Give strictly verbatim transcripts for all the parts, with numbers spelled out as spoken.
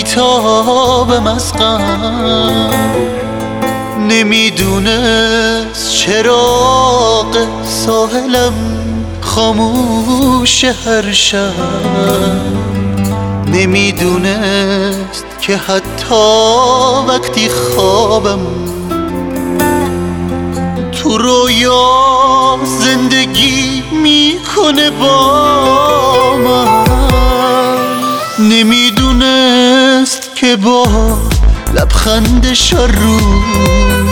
بیتابم از غم، نمیدونست چراغ ساحلم خاموش هر شب، نمیدونست که حتی وقتی خوابم تو رویا زندگی میکنه با من، نمیدونست که با لبخندش هر روز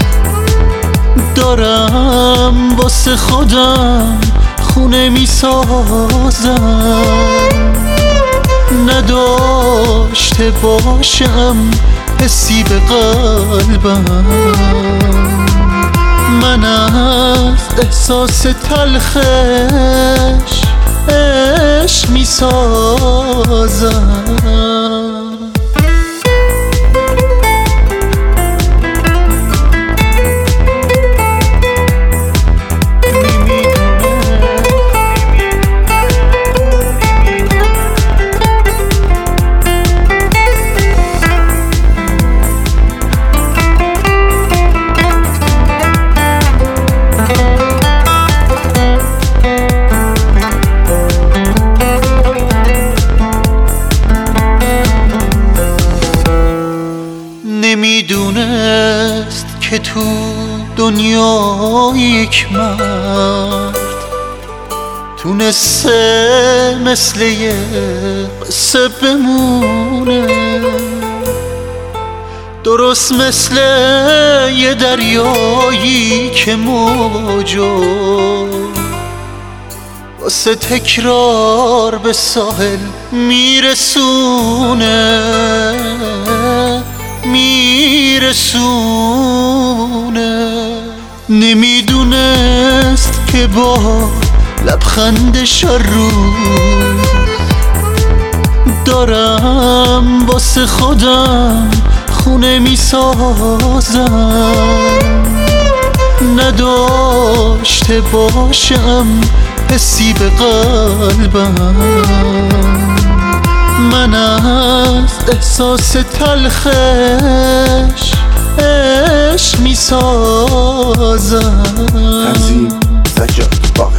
دارم واسه خودم خونه میسازم، نداشته باشم حسی به قلبم، من از احساس تلخش عشق میسازم. نمیدونست که تو دنیا یک مرد تونسته مثل یه قصه بمونه، درست مثل یه دریایی که موجو واسه تکرار به ساحل میرسونه میرسونه، نمیدونست که با لبخندش هر روز دارم واسه خودم خونه میسازم، نداشته باشم حسی به قلبم، من از احساس تلخش عشق میسازم. تنظیم سجاد باقی.